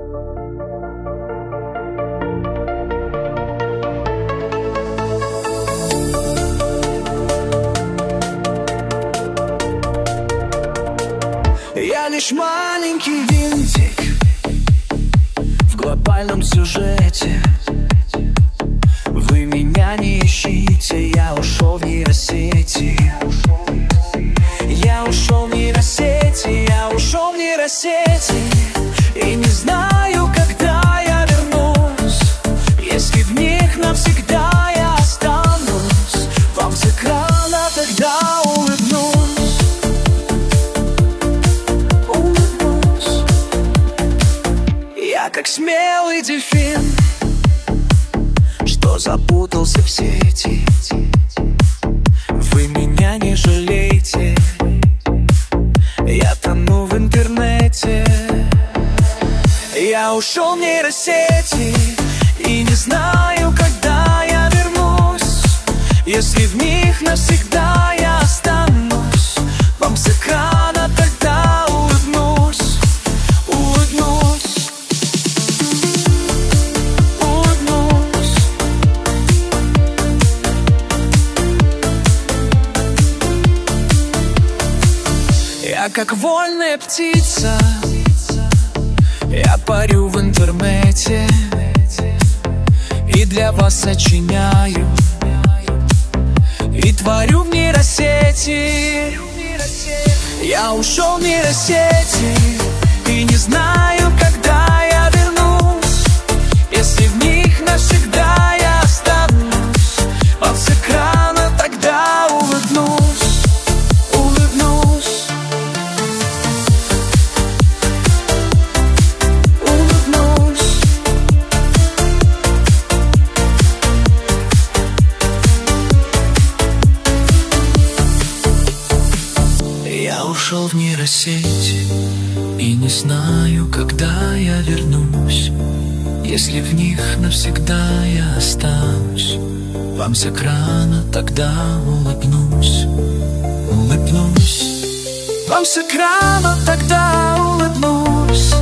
Я лишь маленький винтик в глобальном сюжете. Вы меня не ищите, я ушел в нейросети. Я ушел в нейросети, я ушел в нейросети. И не знаю, когда я вернусь, если в них навсегда я останусь. Вам с экрана тогда улыбнусь. Я как смелый дельфин, что запутался в сети. Вы меня не жалейте, я тону в интернете. Я ушел в нейросети и не знаю, когда я вернусь, если в них навсегда я останусь. Вам с экрана тогда улыбнусь. Я как вольная птица, я парю в интернете и для вас сочиняю, и творю в нейросети. Я ушел в нейросети и не знаю, когда я вернусь, если в них навсегда я останусь. Вам с экрана тогда улыбнусь. Я ушел в нейросети и не знаю, когда я вернусь, если в них навсегда я останусь. Вам с экрана тогда улыбнусь. Вам с экрана тогда улыбнусь.